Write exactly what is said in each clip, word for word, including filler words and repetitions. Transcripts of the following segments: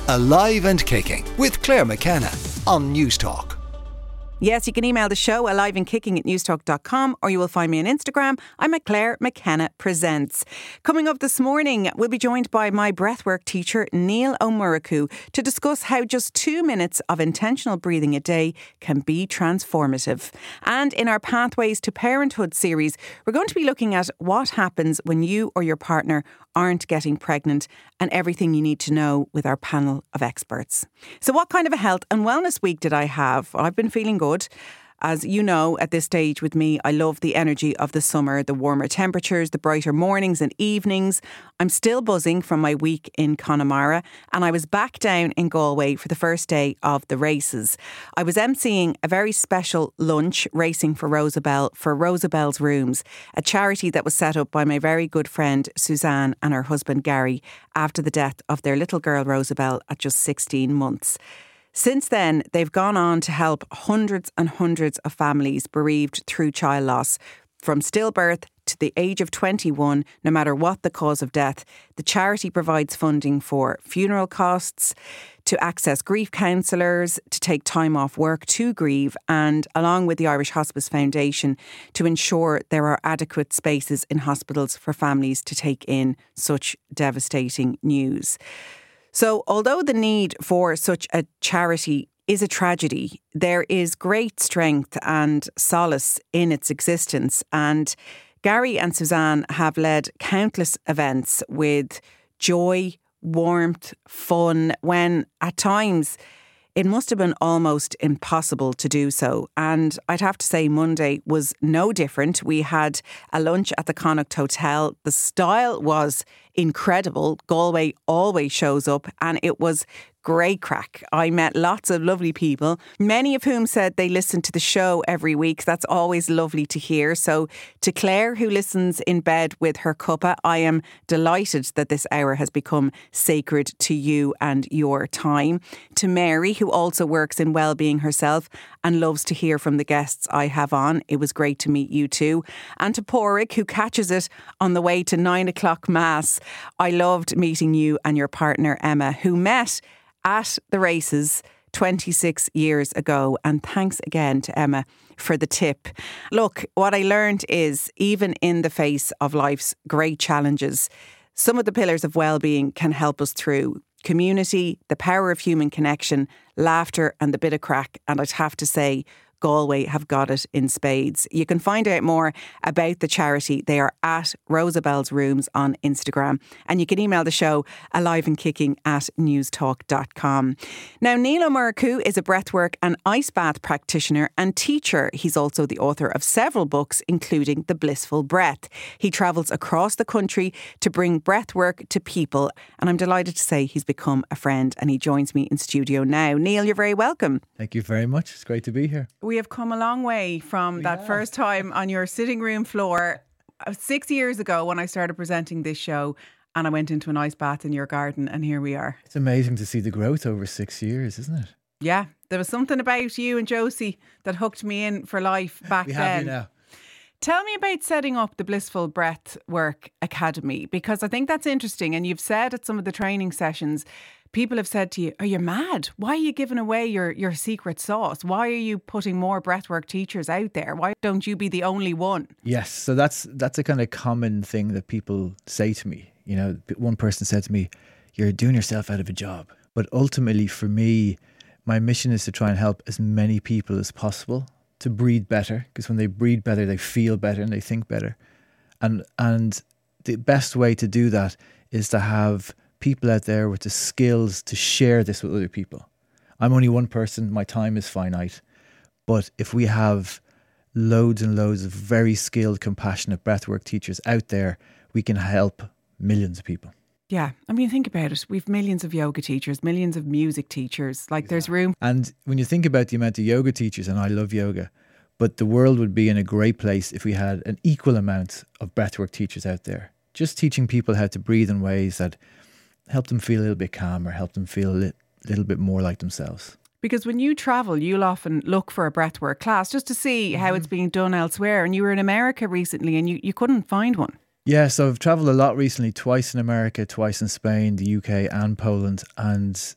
Alive and Kicking with Claire McKenna on Newstalk. Yes, you can email the show alive and kicking at newstalk dot com, or you will find me on Instagram. I'm at Claire McKenna Presents. Coming up this morning, we'll be joined by my breathwork teacher, Neil O'Muraku, to discuss how just two minutes of intentional breathing a day can be transformative. And in our Pathways to Parenthood series, we're going to be looking at what happens when you or your partner aren't getting pregnant and everything you need to know with our panel of experts. So what kind of a health and wellness week did I have? Well, I've been feeling good. As you know, at this stage with me, I love the energy of the summer, the warmer temperatures, the brighter mornings and evenings. I'm still buzzing from my week in Connemara, and I was back down in Galway for the first day of the races. I was emceeing a very special lunch, Racing for Rosabelle, for Rosabelle's Rooms, a charity that was set up by my very good friend Suzanne and her husband Gary after the death of their little girl Rosabelle at just sixteen months. Since then, they've gone on to help hundreds and hundreds of families bereaved through child loss. From stillbirth to the age of twenty-one, no matter what the cause of death, the charity provides funding for funeral costs, to access grief counsellors, to take time off work to grieve, and along with the Irish Hospice Foundation, to ensure there are adequate spaces in hospitals for families to take in such devastating news. So, although the need for such a charity is a tragedy, there is great strength and solace in its existence. And Gary and Suzanne have led countless events with joy, warmth, fun, when at times it must have been almost impossible to do so. And I'd have to say Monday was no different. We had a lunch at the Connacht Hotel. The style was incredible. Galway always shows up, and it was great crack. I met lots of lovely people, many of whom said they listen to the show every week. That's always lovely to hear. So to Claire, who listens in bed with her cuppa, I am delighted that this hour has become sacred to you and your time. To Mary, who also works in wellbeing herself and loves to hear from the guests I have on. It was great to meet you too. And to Porrick, who catches it on the way to nine o'clock mass. I loved meeting you and your partner Emma, who met at the races twenty-six years ago. And thanks again to Emma for the tip. Look, what I learned is even in the face of life's great challenges, some of the pillars of well-being can help us through. Community, the power of human connection, laughter and the bit of crack. And I'd have to say, Galway have got it in spades. You can find out more about the charity. They are at Rosabelle's Rooms on Instagram. And you can email the show alive and kicking at newstalk dot com. Now, Neil O'Muraku is a breathwork and ice bath practitioner and teacher. He's also the author of several books, including The Blissful Breath. He travels across the country to bring breathwork to people. And I'm delighted to say he's become a friend, and he joins me in studio now. Neil, you're very welcome. Thank you very much. It's great to be here. We have come a long way from We that have. first time on your sitting room floor six years ago when I started presenting this show, and I went into an ice bath in your garden, and here we are. It's amazing to see the growth over six years, isn't it? Yeah, there was something about you and Josie that hooked me in for life back we then. have you now. Tell me about setting up the Blissful Breath Work Academy, because I think that's interesting. And you've said at some of the training sessions, people have said to you, are you mad? Why are you giving away your, your secret sauce? Why are you putting more breathwork teachers out there? Why don't you be the only one? Yes, so that's that's a kind of common thing that people say to me. You know, one person said to me, you're doing yourself out of a job. But ultimately for me, my mission is to try and help as many people as possible to breathe better, because when they breathe better, they feel better and they think better. And and the best way to do that is to have people out there with the skills to share this with other people. I'm only one person, my time is finite. But if we have loads and loads of very skilled, compassionate breathwork teachers out there, we can help millions of people. Yeah, I mean, think about it. We've millions of yoga teachers, millions of music teachers. Like, exactly. There's room. And when you think about the amount of yoga teachers, and I love yoga, but the world would be in a great place if we had an equal amount of breathwork teachers out there, just teaching people how to breathe in ways that help them feel a little bit calmer, help them feel a li- little bit more like themselves. Because when you travel, you'll often look for a breathwork class just to see how mm-hmm. it's being done elsewhere. And you were in America recently and you, you couldn't find one. Yeah, so I've travelled a lot recently, twice in America, twice in Spain, the U K and Poland. And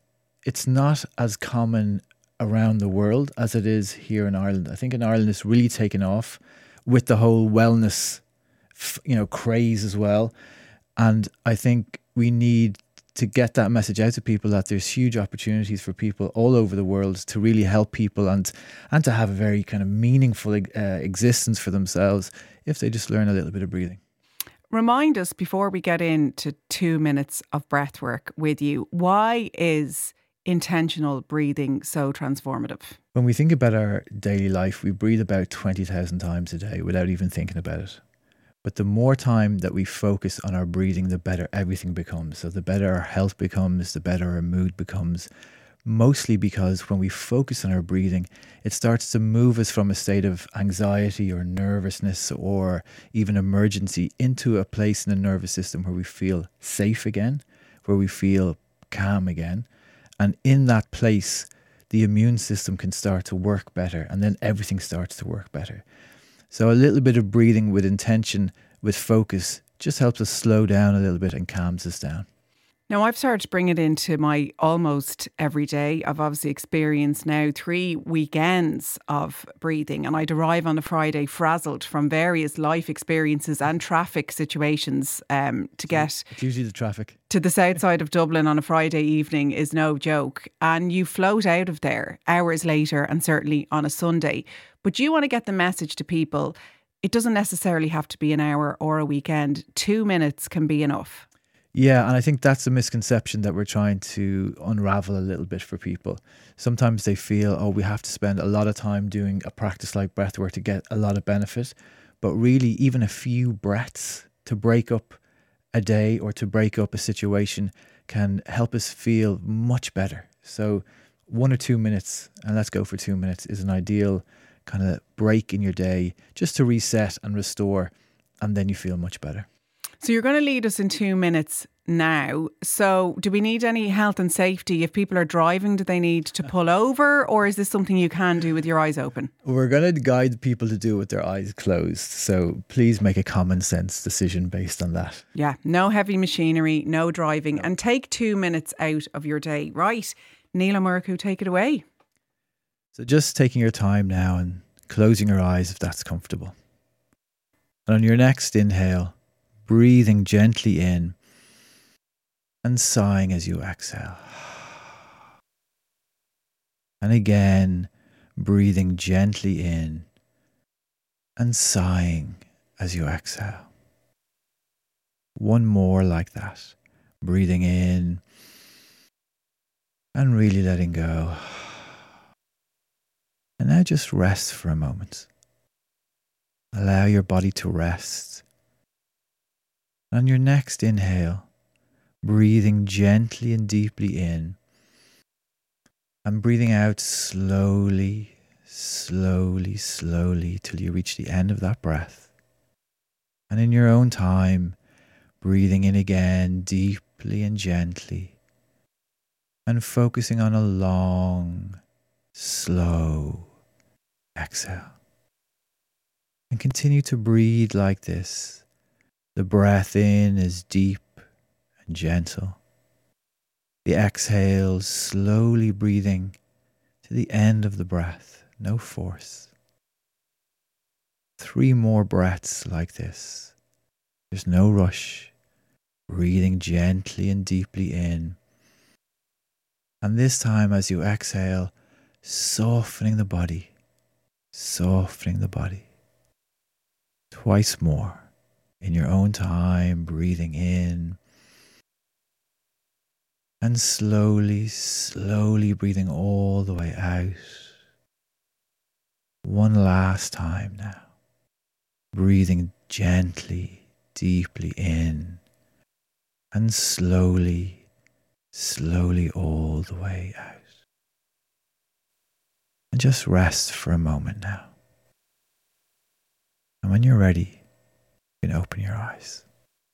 it's not as common around the world as it is here in Ireland. I think in Ireland it's really taken off with the whole wellness, you know, craze as well. And I think we need to get that message out to people that there's huge opportunities for people all over the world to really help people and and to have a very kind of meaningful uh, existence for themselves if they just learn a little bit of breathing. Remind us, before we get into two minutes of breath work with you, why is intentional breathing so transformative? When we think about our daily life, we breathe about twenty thousand times a day without even thinking about it. But the more time that we focus on our breathing, the better everything becomes. So the better our health becomes, the better our mood becomes. Mostly because when we focus on our breathing, it starts to move us from a state of anxiety or nervousness or even emergency into a place in the nervous system where we feel safe again, where we feel calm again. And in that place, the immune system can start to work better, and then everything starts to work better. So a little bit of breathing with intention, with focus, just helps us slow down a little bit and calms us down. Now, I've started to bring it into my almost every day. I've obviously experienced now three weekends of breathing, and I arrive on a Friday frazzled from various life experiences and traffic situations um, to get... It's usually the traffic. ...to the south side of Dublin on a Friday evening is no joke. And you float out of there hours later, and certainly on a Sunday. But you want to get the message to people, it doesn't necessarily have to be an hour or a weekend. Two minutes can be enough. Yeah, and I think that's a misconception that we're trying to unravel a little bit for people. Sometimes they feel, oh, we have to spend a lot of time doing a practice like breathwork to get a lot of benefit. But really, even a few breaths to break up a day or to break up a situation can help us feel much better. So one or two minutes, and let's go for two minutes, is an ideal kind of break in your day just to reset and restore, and then you feel much better. So you're going to lead us in two minutes now. So do we need any health and safety? If people are driving, do they need to pull over, or is this something you can do with your eyes open? We're going to guide people to do it with their eyes closed. So please make a common sense decision based on that. Yeah, no heavy machinery, no driving, no. And take two minutes out of your day. Right, Neil O'Murku, take it away. So just taking your time now and closing your eyes if that's comfortable. And on your next inhale, breathing gently in and sighing as you exhale. And again, breathing gently in and sighing as you exhale. One more like that. Breathing in and really letting go. And now just rest for a moment. Allow your body to rest. On your next inhale, breathing gently and deeply in and breathing out slowly, slowly, slowly till you reach the end of that breath. And in your own time, breathing in again deeply and gently and focusing on a long, slow exhale. And continue to breathe like this. The breath in is deep and gentle. The exhale slowly breathing to the end of the breath, no force. Three more breaths like this. There's no rush. Breathing gently and deeply in. And this time as you exhale, softening the body, softening the body. Twice more. In your own time, breathing in and slowly, slowly breathing all the way out. One last time now. Breathing gently, deeply in and slowly, slowly all the way out. And just rest for a moment now. And when you're ready, you can open your eyes.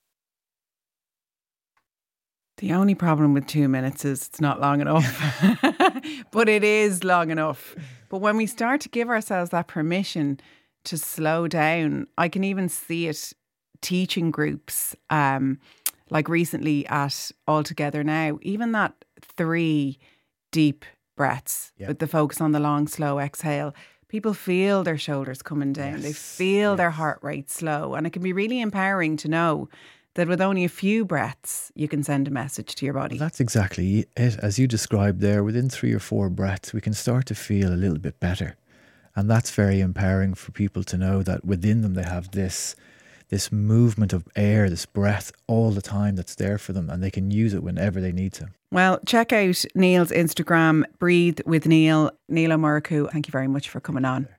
The only problem with two minutes is it's not long enough. But it is long enough. But when we start to give ourselves that permission to slow down, I can even see it teaching groups, um, like recently at All Together Now, even that three deep breaths Yeah. with the focus on the long, slow exhale, people feel their shoulders coming down. Yes. They feel yes. their heart rate slow. And it can be really empowering to know that with only a few breaths, you can send a message to your body. Well, that's exactly it. As you described there, within three or four breaths, we can start to feel a little bit better. And that's very empowering for people to know that within them they have this this movement of air, this breath all the time that's there for them, and they can use it whenever they need to. Well, check out Neil's Instagram, Breathe with Neil. Neil O'Murku, thank you very much for coming on.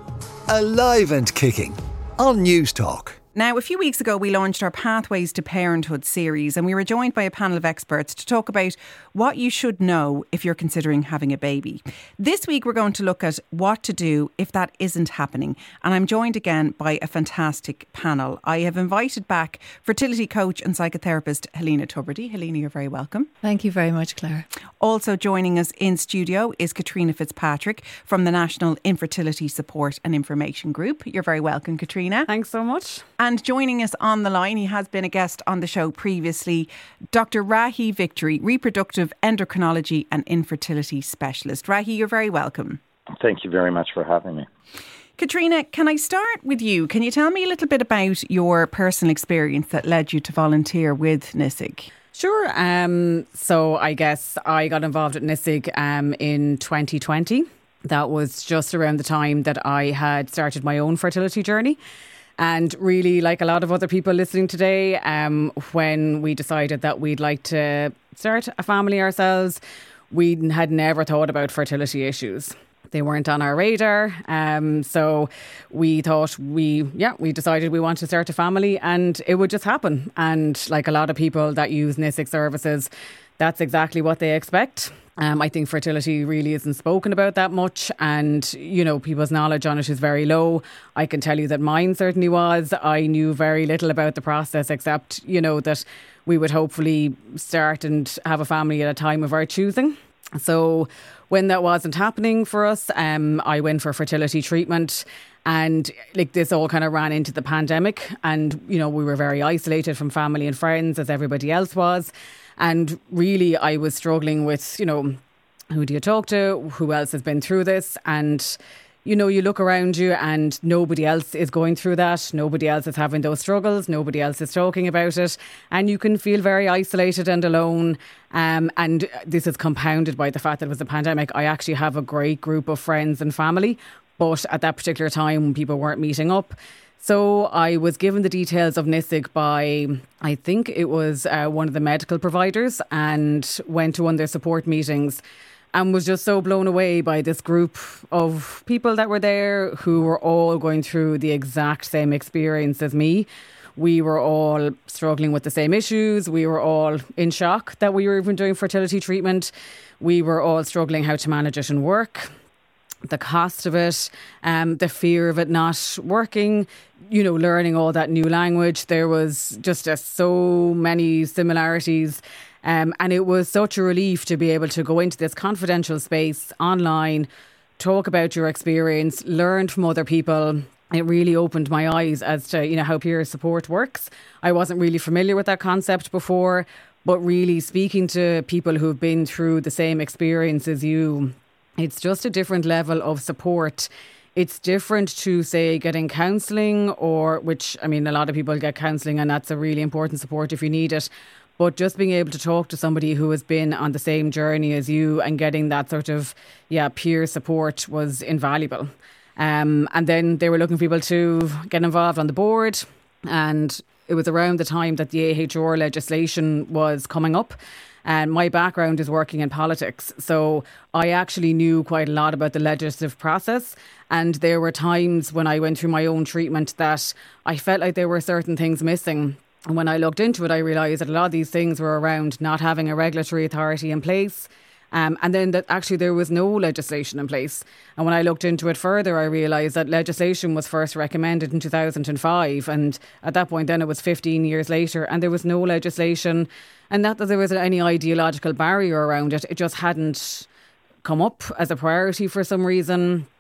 Alive and Kicking on News Talk. Now, a few weeks ago, we launched our Pathways to Parenthood series, and we were joined by a panel of experts to talk about what you should know if you're considering having a baby. This week, we're going to look at what to do if that isn't happening. And I'm joined again by a fantastic panel. I have invited back fertility coach and psychotherapist Helena Tubridy. Helena, you're very welcome. Thank you very much, Claire. Also joining us in studio is Katrina Fitzpatrick from the National Infertility Support and Information Group. You're very welcome, Katrina. Thanks so much. And joining us on the line, he has been a guest on the show previously, Doctor Rahi Victory, reproductive endocrinology and infertility specialist. Rahi, you're very welcome. Thank you very much for having me. Katrina, can I start with you? Can you tell me a little bit about your personal experience that led you to volunteer with N I S I G? Sure. Um, so I guess I got involved at N I S I G um, in twenty twenty. That was just around the time that I had started my own fertility journey. And really, like a lot of other people listening today, um, when we decided that we'd like to start a family ourselves, we had never thought about fertility issues. They weren't on our radar. Um, so we thought we, yeah, we decided we wanted to start a family and it would just happen. And like a lot of people that use N I S I G services, that's exactly what they expect. Um, I think fertility really isn't spoken about that much, and you know, people's knowledge on it is very low. I can tell you that mine certainly was. I knew very little about the process, except you know that we would hopefully start and have a family at a time of our choosing. So when that wasn't happening for us, um, I went for fertility treatment. And like this all kind of ran into the pandemic, and you know, we were very isolated from family and friends as everybody else was. And really, I was struggling with, you know, who do you talk to? Who else has been through this? And, you know, you look around you and nobody else is going through that. Nobody else is having those struggles. Nobody else is talking about it. And you can feel very isolated and alone. Um, and this is compounded by the fact that it was a pandemic. I actually have a great group of friends and family. But at that particular time, people weren't meeting up. So I was given the details of N I S I G by, I think it was uh, one of the medical providers, and went to one of their support meetings and was just so blown away by this group of people that were there who were all going through the exact same experience as me. We were all struggling with the same issues. We were all in shock that we were even doing fertility treatment. We were all struggling how to manage it in work. The cost of it, um, the fear of it not working, you know, learning all that new language. There was just uh, so many similarities. Um, and it was such a relief to be able to go into this confidential space online, talk about your experience, learn from other people. It really opened my eyes as to, you know, how peer support works. I wasn't really familiar with that concept before, but really speaking to people who've been through the same experience as you, it's just a different level of support. It's different to, say, getting counselling, or which, I mean, a lot of people get counselling and that's a really important support if you need it. But just being able to talk to somebody who has been on the same journey as you and getting that sort of, yeah, peer support was invaluable. Um, and then they were looking for people to get involved on the board. And it was around the time that the A H R legislation was coming up. And my background is working in politics. So I actually knew quite a lot about the legislative process. And there were times when I went through my own treatment that I felt like there were certain things missing. And when I looked into it, I realised that a lot of these things were around not having a regulatory authority in place. Um, and then that actually there was no legislation in place. And when I looked into it further, I realised that legislation was first recommended in two thousand five. And at that point then it was fifteen years later and there was no legislation. And not that there was any ideological barrier around it. It just hadn't come up as a priority for some reason.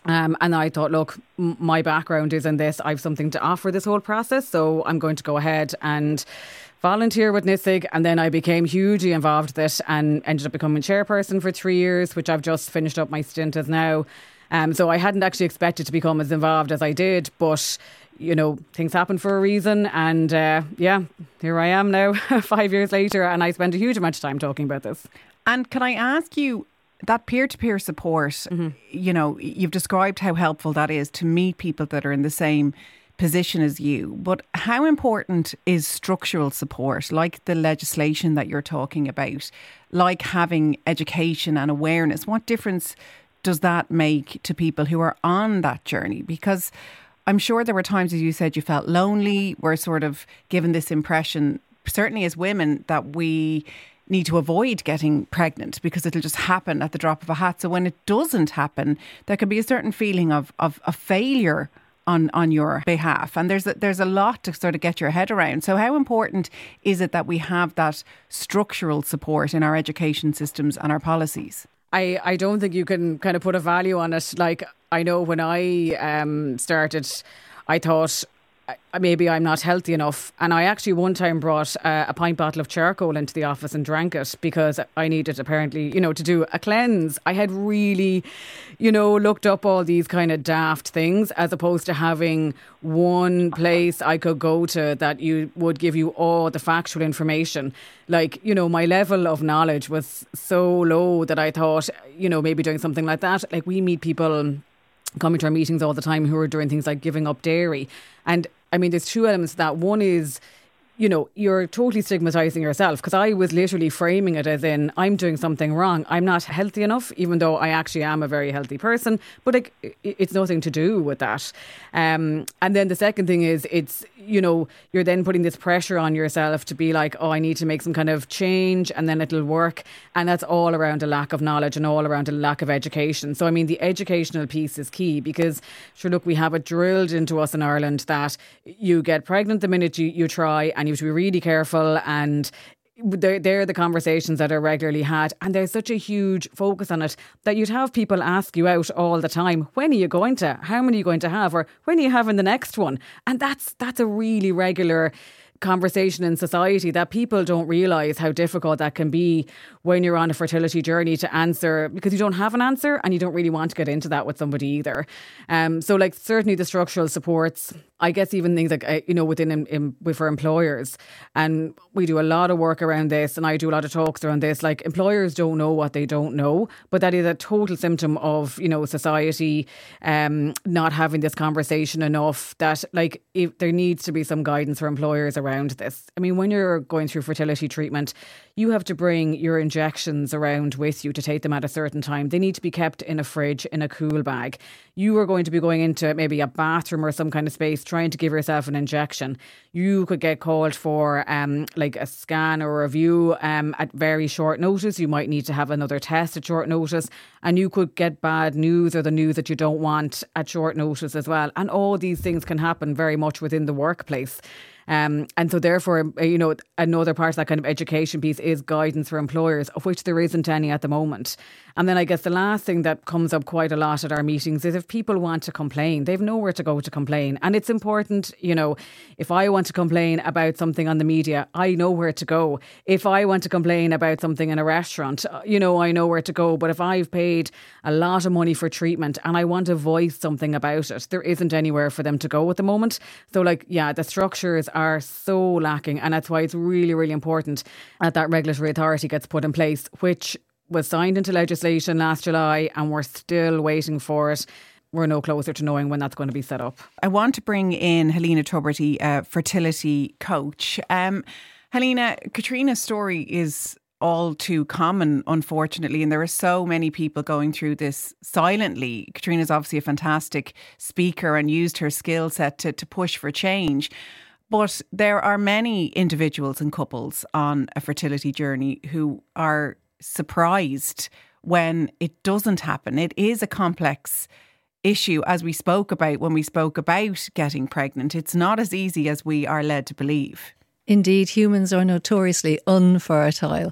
Um, and I thought, look, m- my background is in this. I have something to offer this whole process. So I'm going to go ahead and volunteer with NISIG. And then I became hugely involved with it and ended up becoming chairperson for three years, which I've just finished up my stint as now. Um, so I hadn't actually expected to become as involved as I did. But, you know, things happen for a reason. And uh, yeah, here I am now, five years later. And I spent a huge amount of time talking about this. And can I ask you, that peer-to-peer support, mm-hmm. you know, you've described how helpful that is to meet people that are in the same position as you. But how important is structural support, like the legislation that you're talking about, like having education and awareness? What difference does that make to people who are on that journey? Because I'm sure there were times, as you said, you felt lonely. We're sort of given this impression, certainly as women, that we need to avoid getting pregnant because it'll just happen at the drop of a hat. So when it doesn't happen, there can be a certain feeling of of a failure on on your behalf. And there's a, there's a lot to sort of get your head around. So how important is it that we have that structural support in our education systems and our policies? I, I don't think you can kind of put a value on it. Like, I know when I um, started, I thought, maybe I'm not healthy enough. And I actually one time brought uh, a pint bottle of charcoal into the office and drank it because I needed apparently, you know, to do a cleanse. I had really, you know, looked up all these kind of daft things as opposed to having one place I could go to that you would give you all the factual information. Like, you know, my level of knowledge was so low that I thought, you know, maybe doing something like that. Like, we meet people coming to our meetings all the time who are doing things like giving up dairy. And I mean, there's two elements to that. One is, you know, you're totally stigmatising yourself, because I was literally framing it as in, I'm doing something wrong. I'm not healthy enough, even though I actually am a very healthy person. But like, it's nothing to do with that. Um, and then the second thing is, it's, you know, you're then putting this pressure on yourself to be like, oh, I need to make some kind of change and then it'll work. And that's all around a lack of knowledge and all around a lack of education. So, I mean, the educational piece is key because, sure, look, we have it drilled into us in Ireland that you get pregnant the minute you, you try, and you have to be really careful, and they're, they're the conversations that are regularly had, and there's such a huge focus on it that you'd have people ask you out all the time, when are you going to, how many are you going to have, or when are you having the next one? And that's that's a really regular conversation in society that people don't realise how difficult that can be when you're on a fertility journey to answer, because you don't have an answer and you don't really want to get into that with somebody either. Um, so like certainly the structural supports, I guess even things like, uh, you know, within in, in, for employers, and we do a lot of work around this, and I do a lot of talks around this, like employers don't know what they don't know, but that is a total symptom of, you know, society um, not having this conversation enough, that like if there needs to be some guidance for employers around this. I mean, when you're going through fertility treatment, you have to bring your injections around with you to take them at a certain time. They need to be kept in a fridge, in a cool bag. You are going to be going into maybe a bathroom or some kind of space trying to give yourself an injection. You could get called for um, like a scan or a review um, at very short notice. You might need to have another test at short notice, and you could get bad news or the news that you don't want at short notice as well. And all these things can happen very much within the workplace. Um, and so therefore, you know, another part of that kind of education piece is guidance for employers, of which there isn't any at the moment. And then I guess the last thing that comes up quite a lot at our meetings is if people want to complain, they've nowhere to go to complain. And it's important, you know, if I want to complain about something on the media, I know where to go. If I want to complain about something in a restaurant, you know, I know where to go. But if I've paid a lot of money for treatment and I want to voice something about it, there isn't anywhere for them to go at the moment. So like, yeah, the structures are so lacking, and that's why it's really, really important that that regulatory authority gets put in place, which was signed into legislation last July, and we're still waiting for it. We're no closer to knowing when that's going to be set up. I want to bring in Helena Tubridy, a fertility coach. Um, Helena, Katrina's story is all too common, unfortunately, and there are so many people going through this silently. Katrina's obviously a fantastic speaker and used her skill set to, to push for change. But there are many individuals and couples on a fertility journey who are surprised when it doesn't happen. It is a complex issue, as we spoke about when we spoke about getting pregnant. It's not as easy as we are led to believe. Indeed, humans are notoriously unfertile.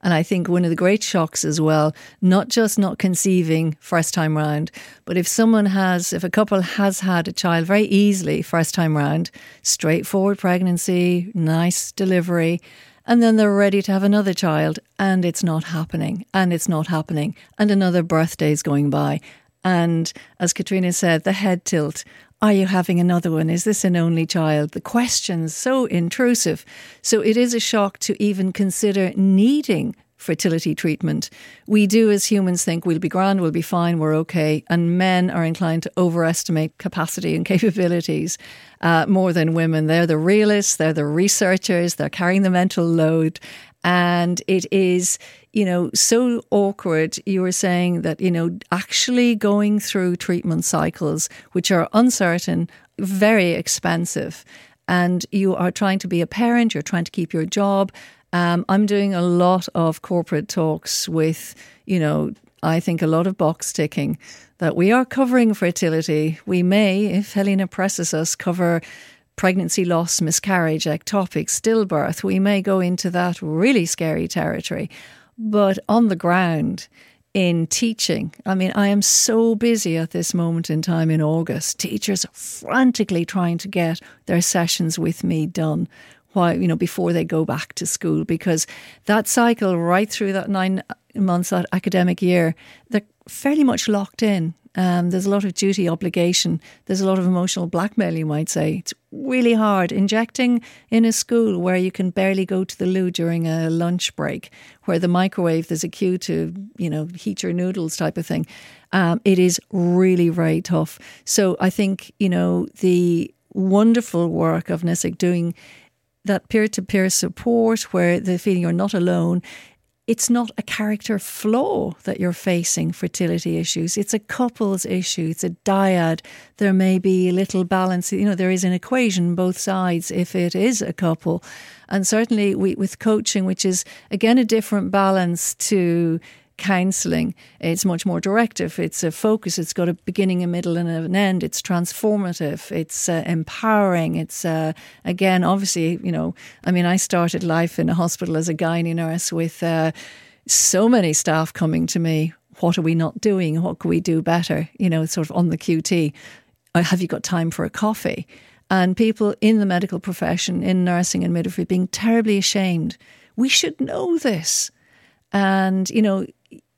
And I think one of the great shocks as well, not just not conceiving first time round, but if someone has, if a couple has had a child very easily first time round, straightforward pregnancy, nice delivery, and then they're ready to have another child and it's not happening and it's not happening and another birthday's going by. And as Katrina said, the head tilt. Are you having another one? Is this an only child? The question's so intrusive. So it is a shock to even consider needing fertility treatment. We do as humans think we'll be grand, we'll be fine, we're okay. And men are inclined to overestimate capacity and capabilities uh, more than women. They're the realists, they're the researchers, they're carrying the mental load. And it is, you know, so awkward. You were saying that, you know, actually going through treatment cycles, which are uncertain, very expensive, and you are trying to be a parent, you're trying to keep your job. Um, I'm doing a lot of corporate talks with, you know, I think a lot of box ticking that we are covering fertility. We may, if Helena presses us, cover pregnancy loss, miscarriage, ectopic, stillbirth. We may go into that really scary territory. But on the ground, in teaching, I mean, I am so busy at this moment in time in August. Teachers are frantically trying to get their sessions with me done, while, you know, before they go back to school, because that cycle right through that nine months, that academic year, they're fairly much locked in. Um, there's a lot of duty obligation. There's a lot of emotional blackmail, you might say. It's really hard. Injecting in a school where you can barely go to the loo during a lunch break, where the microwave, there's a queue to, you know, heat your noodles type of thing. Um, it is really very tough. So I think, you know, the wonderful work of NISIC doing that peer-to-peer support where the feeling you're not alone, it's not a character flaw that you're facing fertility issues. It's a couple's issue. It's a dyad. There may be a little balance. You know, there is an equation, both sides, if it is a couple. And certainly we, with coaching, which is, again, a different balance to counselling, it's much more directive. It's a focus. It's got a beginning, a middle and an end. It's transformative. It's uh, empowering. It's, uh, again, obviously, you know, I mean, I started life in a hospital as a gynae nurse with uh, so many staff coming to me. What are we not doing? What can we do better? You know, sort of on the Q T. Have you got time for a coffee? And people in the medical profession, in nursing and midwifery, being terribly ashamed. We should know this. And, you know,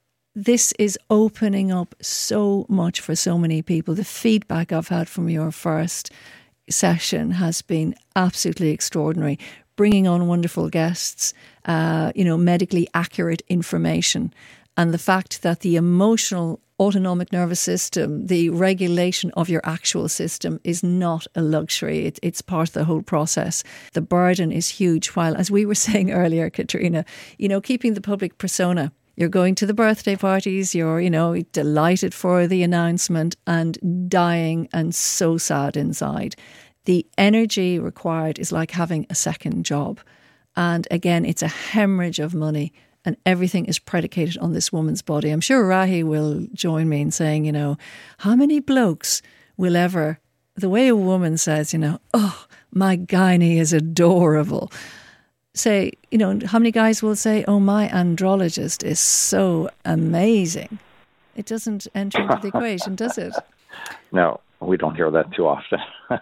this is opening up so much for so many people. The feedback I've had from your first session has been absolutely extraordinary. Bringing on wonderful guests, uh, you know, medically accurate information, and the fact that the emotional autonomic nervous system, the regulation of your actual system is not a luxury. It, it's part of the whole process. The burden is huge. While, as we were saying earlier, Katrina, you know, keeping the public persona. You're going to the birthday parties, you're, you know, delighted for the announcement and dying and so sad inside. The energy required is like having a second job. And again, it's a hemorrhage of money. And everything is predicated on this woman's body. I'm sure Rahi will join me in saying, you know, how many blokes will ever, the way a woman says, you know, oh, my gynae is adorable. Say, you know, how many guys will say, oh, my andrologist is so amazing. It doesn't enter into the equation, does it? No, we don't hear that too often.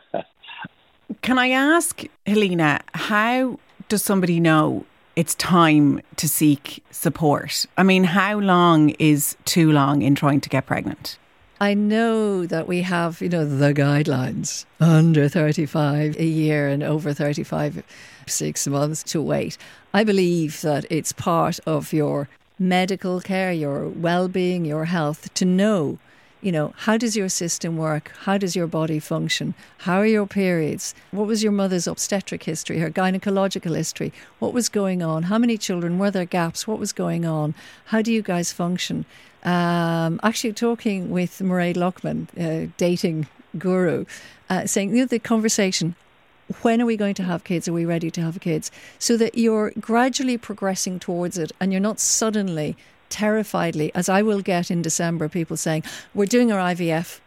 Can I ask, Helena, how does somebody know it's time to seek support? I mean, how long is too long in trying to get pregnant? I know that we have, you know, the guidelines, under thirty-five a year and over thirty-five, six months to wait. I believe that it's part of your medical care, your well-being, your health, to know, you know, how does your system work? How does your body function? How are your periods? What was your mother's obstetric history, her gynecological history? What was going on? How many children? Were there gaps? What was going on? How do you guys function? Um, actually talking with Mairead Luckman, uh, dating guru, uh, saying, you know, the conversation, when are we going to have kids? Are we ready to have kids? So that you're gradually progressing towards it and you're not suddenly, terrifiedly, as I will get in December, people saying, we're doing our I V F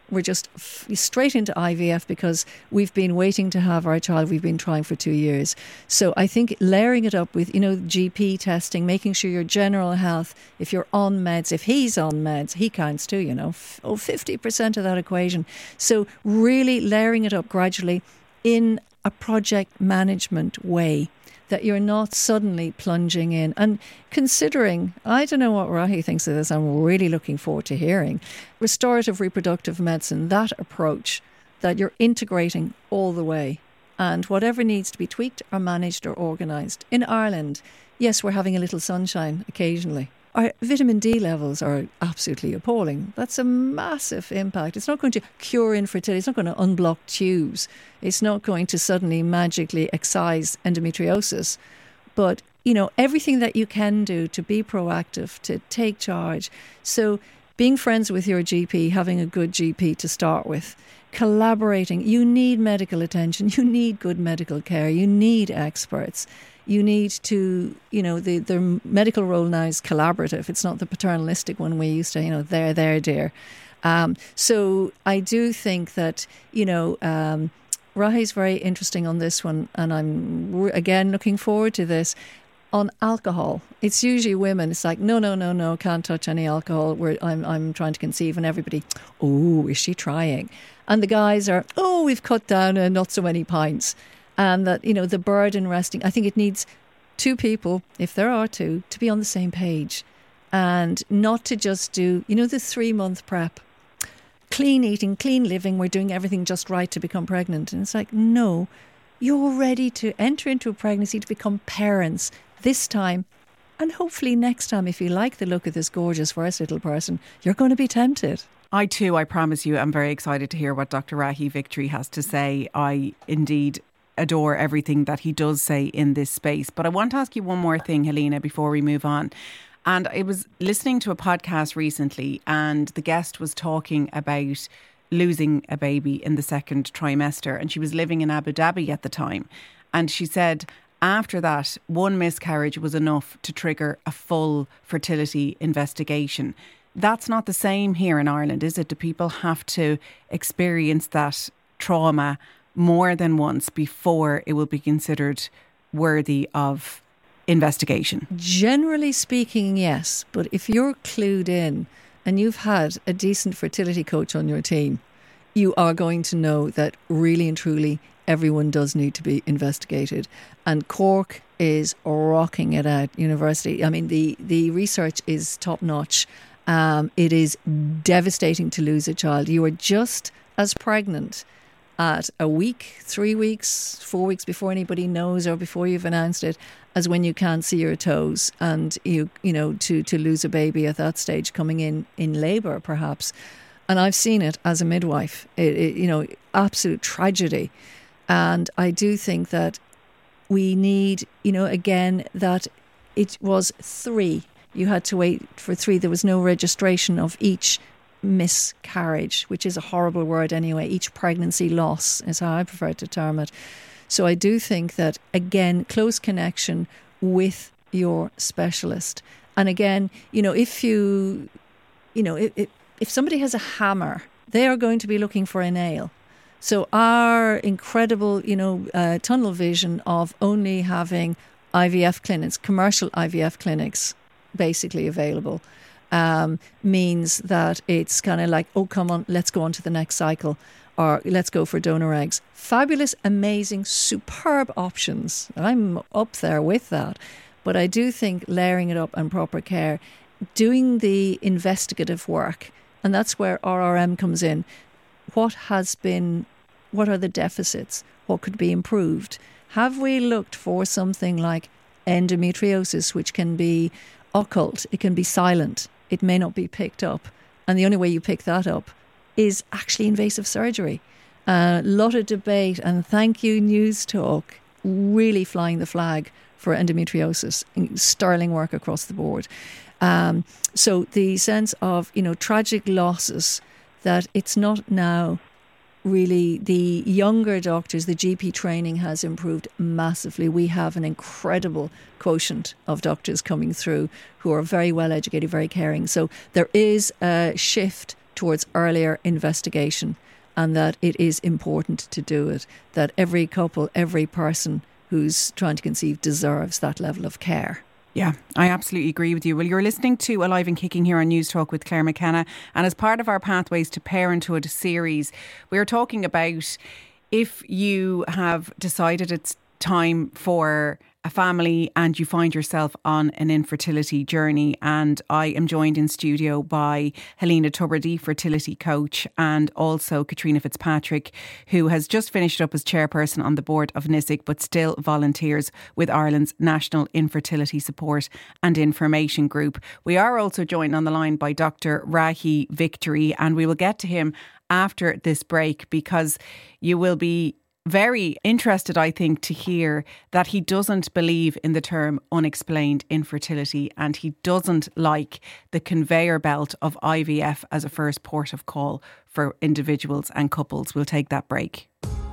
we're just f- straight into I V F because we've been waiting to have our child. We've been trying for two years. So I think layering it up with, you know, G P testing, making sure your general health, if you're on meds, if he's on meds, he counts too, you know, f- oh, fifty percent of that equation. So really layering it up gradually in a project management way, that you're not suddenly plunging in. And considering, I don't know what Rahi thinks of this, I'm really looking forward to hearing, restorative reproductive medicine, that approach that you're integrating all the way, and whatever needs to be tweaked or managed or organised. In Ireland, yes, we're having a little sunshine occasionally. Our vitamin D levels are absolutely appalling. That's a massive impact. It's not going to cure infertility. It's not going to unblock tubes. It's not going to suddenly magically excise endometriosis. But, you know, everything that you can do to be proactive, to take charge. So being friends with your G P, having a good G P to start with, collaborating. You need medical attention. You need good medical care. You need experts. You need to, you know, the, the medical role now is collaborative. It's not the paternalistic one we used to, you know, there, there, dear. Um, so I do think that, you know, um, Rahi's very interesting on this one. And I'm, again, looking forward to this. On alcohol, it's usually women. It's like, no, no, no, no, can't touch any alcohol. We're, I'm, I'm trying to conceive, and everybody, oh, is she trying? And the guys are, oh, we've cut down uh, not so many pints. And that, you know, the burden resting, I think it needs two people, if there are two, to be on the same page and not to just do, you know, the three month prep, clean eating, clean living. We're doing everything just right to become pregnant. And it's like, no, you're ready to enter into a pregnancy, to become parents this time. And hopefully next time, if you like the look of this gorgeous first little person, you're going to be tempted. I too, I promise you, I'm very excited to hear what Doctor Rahi Victory has to say. I indeed adore everything that he does say in this space. But I want to ask you one more thing, Helena, before we move on. And I was listening to a podcast recently, and the guest was talking about losing a baby in the second trimester, and she was living in Abu Dhabi at the time. And she said after that, one miscarriage was enough to trigger a full fertility investigation. That's not the same here in Ireland, is it? Do people have to experience that trauma more than once before it will be considered worthy of investigation? Generally speaking, yes. But if you're clued in and you've had a decent fertility coach on your team, you are going to know that really and truly everyone does need to be investigated. And Cork is rocking it at university. I mean, the, the research is top notch. Um, it is devastating to lose a child. You are just as pregnant at a week, three weeks, four weeks before anybody knows or before you've announced it, as when you can't see your toes. And you you know, to, to lose a baby at that stage, coming in in labour perhaps. And I've seen it as a midwife, it, it, you know, absolute tragedy. And I do think that we need, you know, again, that it was three. You had to wait for three. There was no registration of each miscarriage, which is a horrible word anyway. Each pregnancy loss is how I prefer to term it. So I do think that, again, close connection with your specialist. And again, you know, if you, you know, if, if somebody has a hammer, they are going to be looking for a nail. So our incredible, you know, uh, tunnel vision of only having I V F clinics, commercial I V F clinics, basically available, um, means that it's kind of like, oh, come on, let's go on to the next cycle, or let's go for donor eggs. Fabulous, amazing, superb options. I'm up there with that. But I do think layering it up and proper care, doing the investigative work, and that's where R R M comes in. What has been, what are the deficits? What could be improved? Have we looked for something like endometriosis, which can be occult, it can be silent, it may not be picked up. And the only way you pick that up is actually invasive surgery. A uh, lot of debate, and thank you News Talk, really flying the flag for endometriosis. Sterling work across the board. Um, so the sense of, you know, tragic losses, that it's not now really the younger doctors, the G P training has improved massively. We have an incredible quotient of doctors coming through who are very well educated, very caring. So there is a shift towards earlier investigation, and that it is important to do it, that every couple, every person who's trying to conceive deserves that level of care. Yeah, I absolutely agree with you. Well, you're listening to Alive and Kicking here on News Talk with Claire McKenna, and as part of our Pathways to Parenthood series, we're talking about if you have decided it's time for a family and you find yourself on an infertility journey. And I am joined in studio by Helena Tubridy, fertility coach, and also Katrina Fitzpatrick, who has just finished up as chairperson on the board of NISIC, but still volunteers with Ireland's National Infertility Support and Information Group. We are also joined on the line by Doctor Rahi Victory, and we will get to him after this break, because you will be very interested, I think, to hear that he doesn't believe in the term unexplained infertility, and he doesn't like the conveyor belt of I V F as a first port of call for individuals and couples. We'll take that break.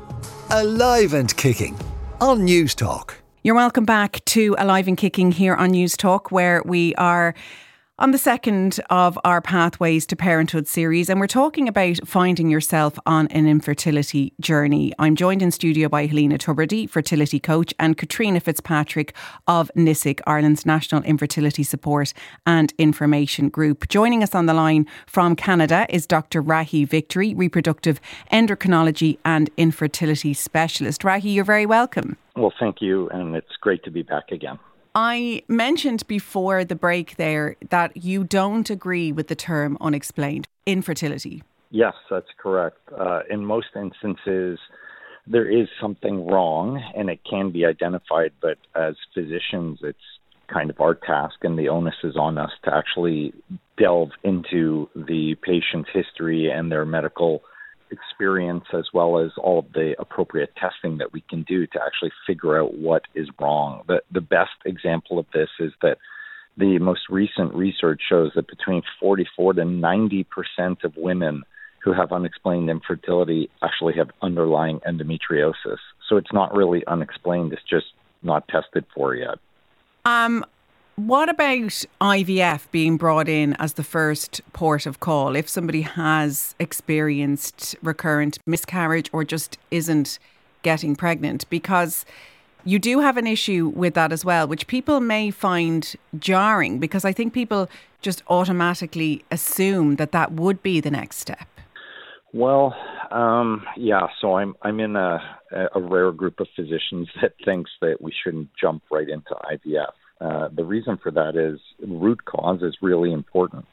Alive and Kicking on News Talk. You're welcome back to Alive and Kicking here on News Talk, where we are on the second of our Pathways to Parenthood series, and we're talking about finding yourself on an infertility journey. I'm joined in studio by Helena Tubridy, fertility coach, and Katrina Fitzpatrick of NISIC, Ireland's National Infertility Support and Information Group. Joining us on the line from Canada is Doctor Rahi Victory, reproductive endocrinology and infertility specialist. Rahi, you're very welcome. Well, thank you, and it's great to be back again. I mentioned before the break there that you don't agree with the term unexplained infertility. Yes, that's correct. Uh, in most instances, there is something wrong and it can be identified, but as physicians, it's kind of our task and the onus is on us to actually delve into the patient's history and their medical experience, as well as all of the appropriate testing that we can do to actually figure out what is wrong. The, the best example of this is that the most recent research shows that between forty-four to ninety percent of women who have unexplained infertility actually have underlying endometriosis. So it's not really unexplained, it's just not tested for yet. Um, What about I V F being brought in as the first port of call if somebody has experienced recurrent miscarriage or just isn't getting pregnant? Because you do have an issue with that as well, which people may find jarring, because I think people just automatically assume that that would be the next step. Well, um, yeah, so I'm I'm in a, a rare group of physicians that thinks that we shouldn't jump right into I V F. Uh, the reason for that is root cause is really important.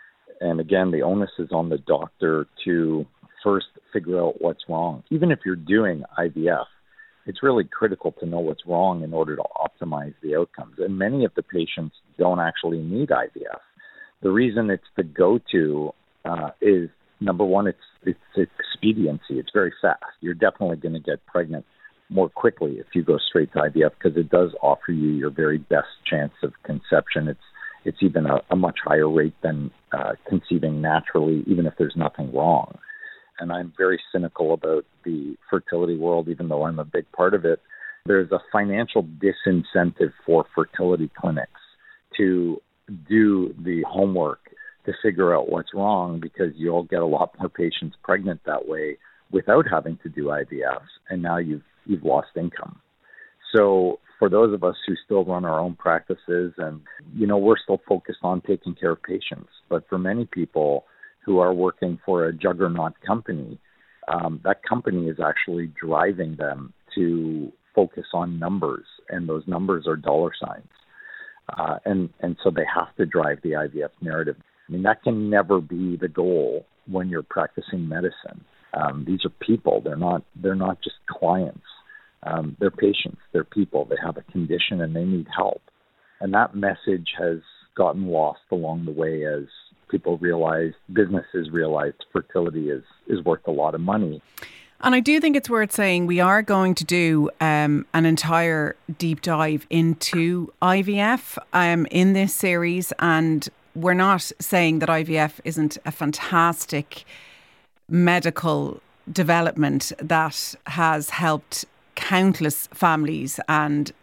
And again, the onus is on the doctor to first figure out what's wrong. Even if you're doing I V F, it's really critical to know what's wrong in order to optimize the outcomes. And many of the patients don't actually need I V F. The reason it's the go-to uh, is, number one, it's, it's expediency. It's very fast. You're definitely going to get pregnant more quickly if you go straight to I V F, because it does offer you your very best chance of conception. It's it's even a, a much higher rate than uh, conceiving naturally, even if there's nothing wrong. And I'm very cynical about the fertility world, even though I'm a big part of it. There's a financial disincentive for fertility clinics to do the homework to figure out what's wrong, because you'll get a lot more patients pregnant that way without having to do I V Fs, and now you've you've lost income. So for those of us who still run our own practices, and, you know, we're still focused on taking care of patients, but for many people who are working for a juggernaut company, um, that company is actually driving them to focus on numbers, and those numbers are dollar signs. Uh, and, and so they have to drive the I V F narrative. I mean, that can never be the goal when you're practicing medicine. Um, these are people. They're not, they're not just clients. Um, they're patients, they're people, they have a condition and they need help. And that message has gotten lost along the way as people realize, businesses realize fertility is, is worth a lot of money. And I do think it's worth saying we are going to do um, an entire deep dive into I V F um, in this series. And we're not saying that I V F isn't a fantastic medical development that has helped countless families and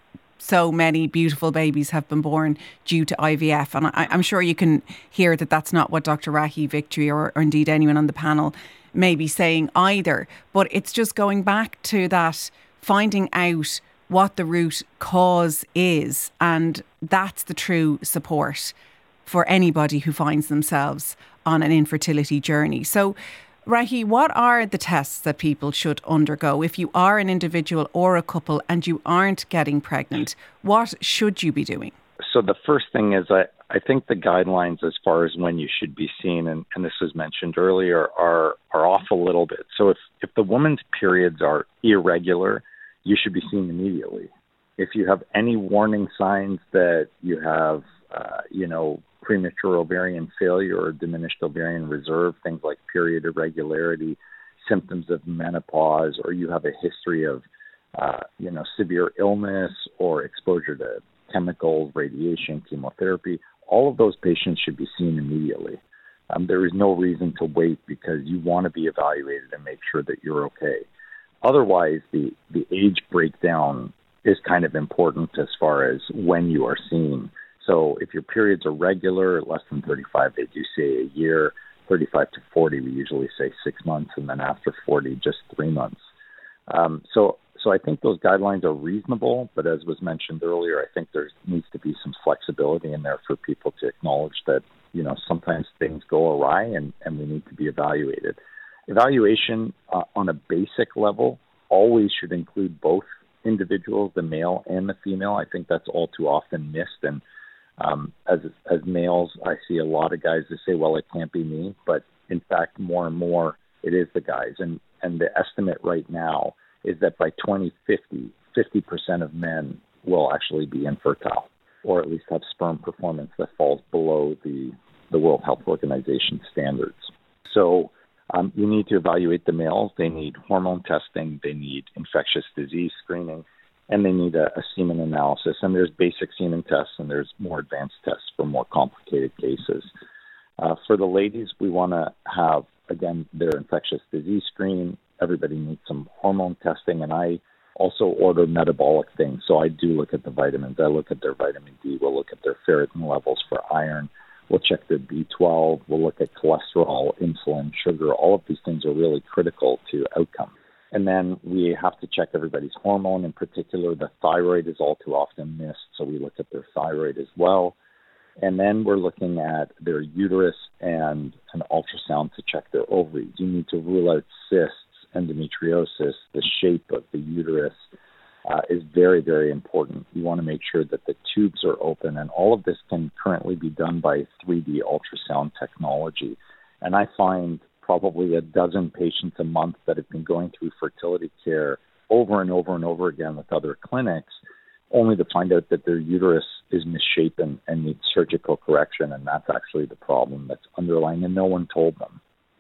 so many beautiful babies have been born due to I V F. And I, I'm sure you can hear that that's not what Doctor Rahi, Victory, or, or indeed anyone on the panel may be saying either. But it's just going back to that, finding out what the root cause is. And that's the true support for anybody who finds themselves on an infertility journey. So, Rahi, what are the tests that people should undergo? If you are an individual or a couple and you aren't getting pregnant, what should you be doing? So the first thing is I, I think the guidelines as far as when you should be seen, and, and this was mentioned earlier, are are off a little bit. So if, if the woman's periods are irregular, you should be seen immediately. If you have any warning signs that you have, uh, you know, premature ovarian failure or diminished ovarian reserve, things like period irregularity, symptoms of menopause, or you have a history of, uh, you know, severe illness or exposure to chemicals, radiation, chemotherapy, all of those patients should be seen immediately. Um, there is no reason to wait because you want to be evaluated and make sure that you're okay. Otherwise, the, the age breakdown is kind of important as far as when you are seen. So if your periods are regular, less than thirty-five, they do say a year. thirty-five to forty, we usually say six months, and then after forty, just three months. Um, so so I think those guidelines are reasonable, but as was mentioned earlier, I think there needs to be some flexibility in there for people to acknowledge that, you know, sometimes things go awry and, and we need to be evaluated. Evaluation uh, on a basic level always should include both individuals, the male and the female. I think that's all too often missed. And um, as as males, I see a lot of guys that say, well, it can't be me. But in fact, more and more, it is the guys. And, and the estimate right now is that by twenty fifty, fifty percent of men will actually be infertile, or at least have sperm performance that falls below the, the World Health Organization standards. So um, you need to evaluate the males. They need hormone testing. They need infectious disease screening. And they need a, a semen analysis. And there's basic semen tests, and there's more advanced tests for more complicated cases. Uh, for the ladies, we want to have, again, their infectious disease screen. Everybody needs some hormone testing. And I also order metabolic things. So I do look at the vitamins. I look at their vitamin D. We'll look at their ferritin levels for iron. We'll check their B twelve. We'll look at cholesterol, insulin, sugar. All of these things are really critical to outcome. And then we have to check everybody's hormone. In particular, the thyroid is all too often missed, so we look at their thyroid as well. And then we're looking at their uterus and an ultrasound to check their ovaries. You need to rule out cysts, endometriosis. The shape of the uterus uh, is very, very important. You want to make sure that the tubes are open, and all of this can currently be done by three D ultrasound technology. And I find probably a dozen patients a month that have been going through fertility care over and over and over again with other clinics, only to find out that their uterus is misshapen and needs surgical correction, and that's actually the problem that's underlying, and no one told them.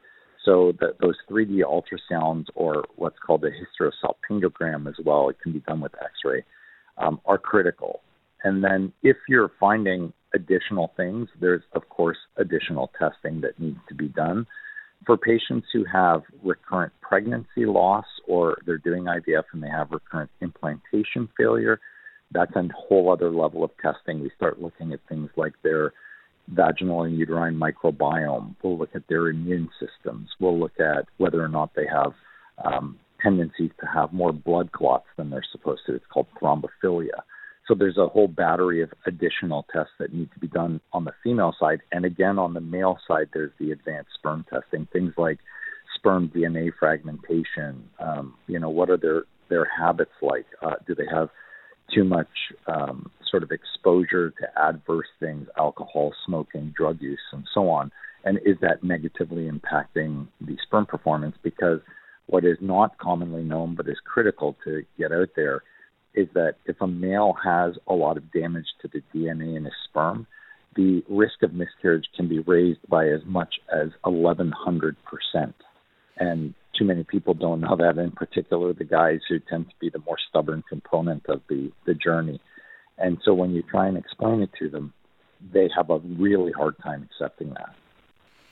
So that those three D ultrasounds, or what's called a hysterosalpingogram as well, it can be done with X-ray, um, are critical. And then if you're finding additional things, there's, of course, additional testing that needs to be done. For patients who have recurrent pregnancy loss, or they're doing I V F and they have recurrent implantation failure, that's a whole other level of testing. We start looking at things like their vaginal and uterine microbiome. We'll look at their immune systems. We'll look at whether or not they have um, tendencies to have more blood clots than they're supposed to. It's called thrombophilia. So there's a whole battery of additional tests that need to be done on the female side. And again, on the male side, there's the advanced sperm testing, things like sperm D N A fragmentation. Um, you know, what are their, their habits like? Uh, do they have too much um, sort of exposure to adverse things, alcohol, smoking, drug use, and so on? And is that negatively impacting the sperm performance? Because what is not commonly known but is critical to get out there is that if a male has a lot of damage to the D N A in his sperm, the risk of miscarriage can be raised by as much as eleven hundred percent. And too many people don't know that, in particular the guys who tend to be the more stubborn component of the, the journey. And so when you try and explain it to them, they have a really hard time accepting that.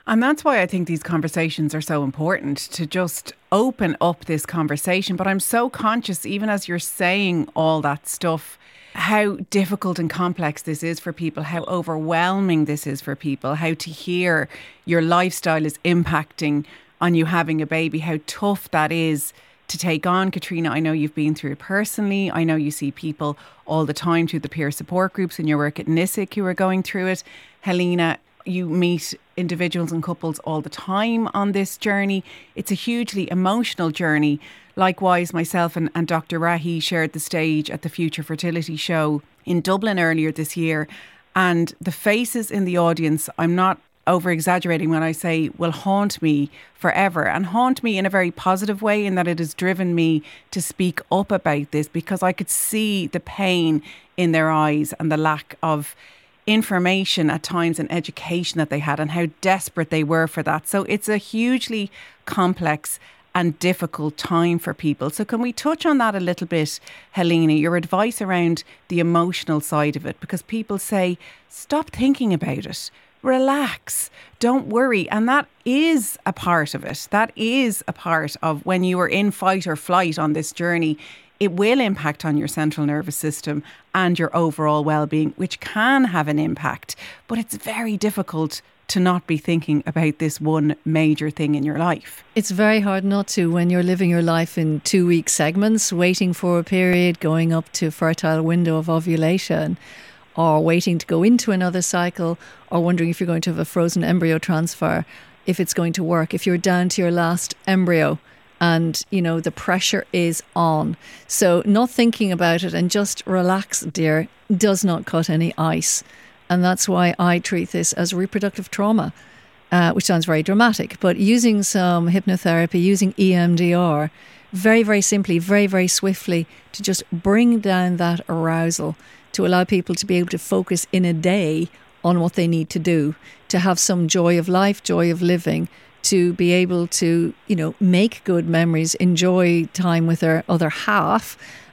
And that's why I think these conversations are so important, to just open up this conversation. But I'm so conscious, even as you're saying all that stuff, how difficult and complex this is for people, how overwhelming this is for people, how to hear your lifestyle is impacting on you having a baby, how tough that is to take on. Katrina, I know you've been through it personally. I know you see people all the time through the peer support groups in your work at NISIC who are going through it. Helena, you meet individuals and couples all the time on this journey. It's a hugely emotional journey. Likewise, myself and, and Doctor Rahi shared the stage at the Future Fertility Show in Dublin earlier this year. And the faces in the audience, I'm not over exaggerating when I say, will haunt me forever, and haunt me in a very positive way, in that it has driven me to speak up about this, because I could see the pain in their eyes and the lack of information at times and education that they had, and how desperate they were for that. So it's a hugely complex and difficult time for people. So can we touch on that a little bit, Helena, your advice around the emotional side of it? Because people say, stop thinking about it. Relax, don't worry. And that is a part of it. That is a part of when you are in fight or flight on this journey. It will impact on your central nervous system and your overall well-being, which can have an impact. But it's very difficult to not be thinking about this one major thing in your life. It's very hard not to when you're living your life in two-week segments, waiting for a period, going up to fertile window of ovulation, or waiting to go into another cycle, or wondering if you're going to have a frozen embryo transfer, if it's going to work, if you're down to your last embryo and, you know, the pressure is on. So not thinking about it and just relax, dear, does not cut any ice. And that's why I treat this as reproductive trauma, uh, which sounds very dramatic, but using some hypnotherapy, using E M D R, very, very simply, very, very swiftly, to just bring down that arousal, to allow people to be able to focus in a day on what they need to do, to have some joy of life, joy of living, to be able to, you know, make good memories, enjoy time with their other half,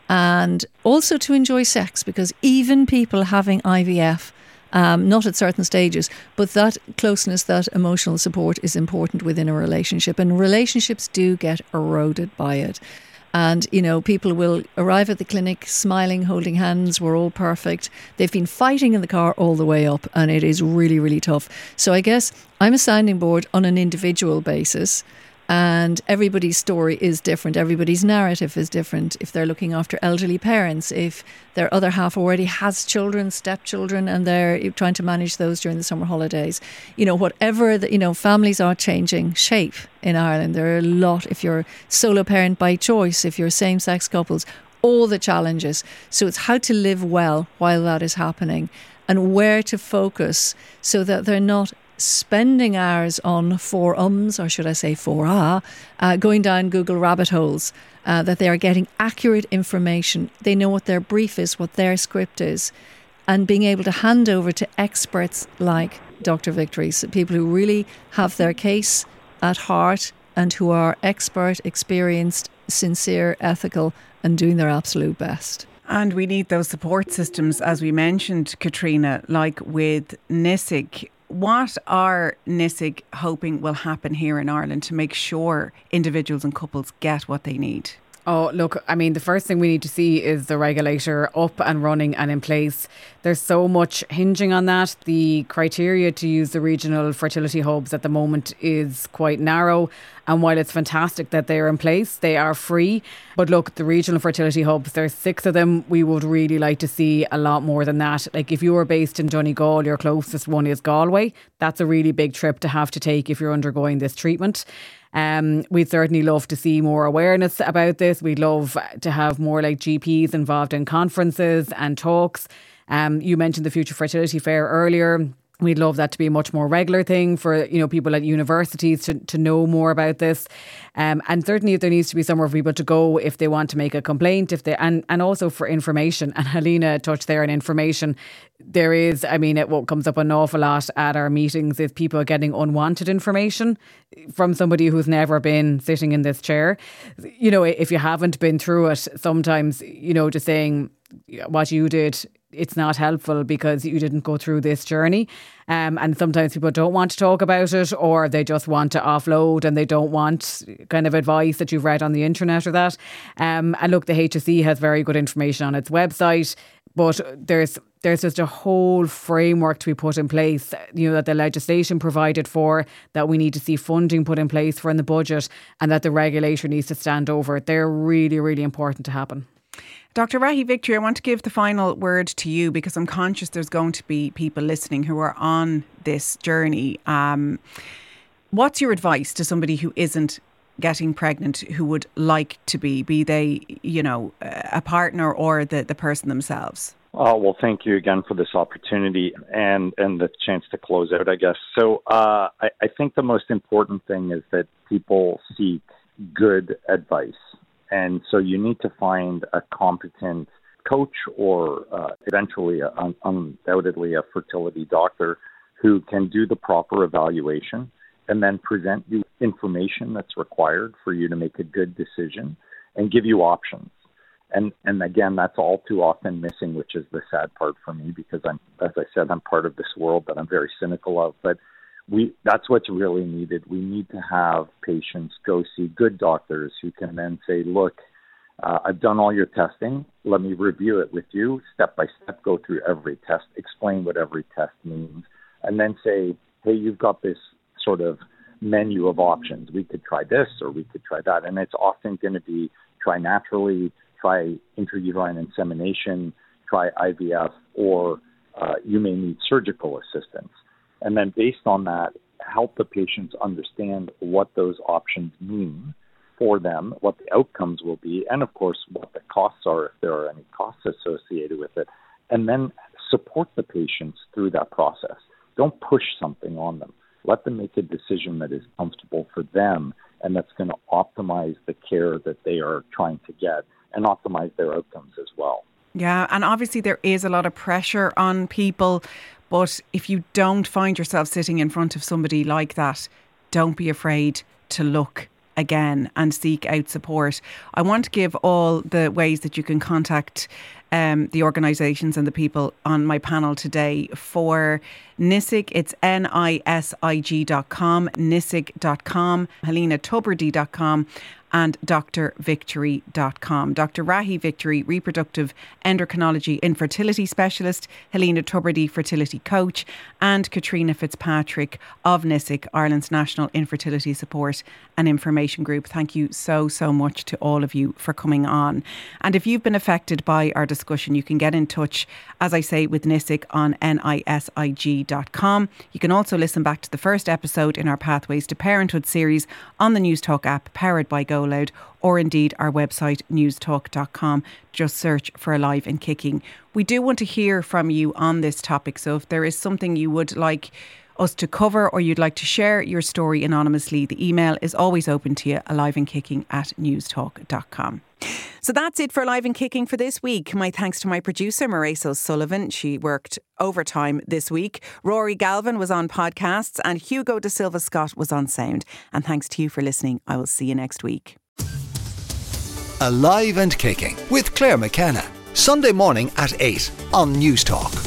and also to enjoy sex, because even people having I V F, um, not at certain stages, but that closeness, that emotional support is important within a relationship, and relationships do get eroded by it. And, you know, people will arrive at the clinic smiling, holding hands, we're all perfect. They've been fighting in the car all the way up, and it is really, really tough. So I guess I'm a sounding board on an individual basis, and everybody's story is different. Everybody's narrative is different. If they're looking after elderly parents, if their other half already has children, stepchildren, and they're trying to manage those during the summer holidays. You know, whatever, the, you know, families are changing shape in Ireland. There are a lot, if you're solo parent by choice, if you're same-sex couples, all the challenges. So it's how to live well while that is happening, and where to focus so that they're not spending hours on four ums, or should I say four ah, uh, going down Google rabbit holes, uh, that they are getting accurate information. They know what their brief is, what their script is, and being able to hand over to experts like Doctor Victory, so people who really have their case at heart and who are expert, experienced, sincere, ethical, and doing their absolute best. And we need those support systems, as we mentioned, Katrina, like with NISIC. What are NISIC hoping will happen here in Ireland to make sure individuals and couples get what they need? Oh, look, I mean, the first thing we need to see is the regulator up and running and in place. There's so much hinging on that. The criteria to use the regional fertility hubs at the moment is quite narrow. And while it's fantastic that they're in place, they are free. But look, the regional fertility hubs, there's six of them. We would really like to see a lot more than that. Like if you are based in Donegal, your closest one is Galway. That's a really big trip to have to take if you're undergoing this treatment. Um, we'd certainly love to see more awareness about this. We'd love to have more like G Ps involved in conferences and talks. Um, you mentioned the Future Fertility Fair earlier. We'd love that to be a much more regular thing for, you know, people at universities to, to know more about this. Um, and certainly there needs to be somewhere for people to go if they want to make a complaint, if they and, and also for information. And Helena touched there on information. There is, I mean, it, what comes up an awful lot at our meetings is people getting unwanted information from somebody who's never been sitting in this chair. You know, if you haven't been through it, sometimes, you know, just saying what you did it's not helpful because you didn't go through this journey. Um, and sometimes people don't want to talk about it, or they just want to offload and they don't want kind of advice that you've read on the internet or that. Um, and look, the H S E has very good information on its website, but there's there's just a whole framework to be put in place, you know, that the legislation provided for, that we need to see funding put in place for in the budget, and that the regulator needs to stand over. They're really, really important to happen. Doctor Rahi Victory, I want to give the final word to you because I'm conscious there's going to be people listening who are on this journey. Um, what's your advice to somebody who isn't getting pregnant, who would like to be, be they, you know, a partner or the, the person themselves? Oh, well, thank you again for this opportunity and, and the chance to close out, I guess. So uh, I, I think the most important thing is that people seek good advice. And so you need to find a competent coach or uh, eventually, a, un- undoubtedly, a fertility doctor who can do the proper evaluation and then present you information that's required for you to make a good decision and give you options. And and again, that's all too often missing, which is the sad part for me, because I'm, as I said, I'm part of this world that I'm very cynical of. But we that's what's really needed. We need to have patients go see good doctors who can then say, look, uh, I've done all your testing. Let me review it with you step by step, go through every test, explain what every test means, and then say, hey, you've got this sort of menu of options. We could try this or we could try that. And it's often going to be try naturally, try intrauterine insemination, try I V F, or uh, you may need surgical assistance. And then based on that, help the patients understand what those options mean for them, what the outcomes will be, and of course, what the costs are, if there are any costs associated with it. And then support the patients through that process. Don't push something on them. Let them make a decision that is comfortable for them and that's going to optimize the care that they are trying to get and optimize their outcomes as well. Yeah, and obviously there is a lot of pressure on people, but if you don't find yourself sitting in front of somebody like that, don't be afraid to look again and seek out support. I want to give all the ways that you can contact um, the organisations and the people on my panel today. For NISIG, it's N I S I G dot com, nisig dot com, helena tubridy dot com, and d r victory dot com. Doctor Rahi Victory, reproductive endocrinology infertility specialist, Helena Tubridy, fertility coach, and Katrina Fitzpatrick of NISIG, Ireland's National Infertility Support and Information Group. Thank you so, so much to all of you for coming on. And if you've been affected by our discussion, you can get in touch, as I say, with NISIG on N I S I G dot com. You can also listen back to the first episode in our Pathways to Parenthood series on the Newstalk app, powered by Go Loud, or indeed our website newstalk dot com. Just search for Alive and Kicking. We do want to hear from you on this topic, so if there is something you would like us to cover or you'd like to share your story anonymously, the email is always open to you, alive and kicking at newstalk dot com. So that's it for Alive and Kicking for this week. My thanks to my producer, Maurice O'Sullivan. She worked overtime this week. Rory Galvin was on podcasts and Hugo De Silva Scott was on sound. And thanks to you for listening. I will see you next week. Alive and Kicking with Claire McKenna. Sunday morning at eight on Newstalk.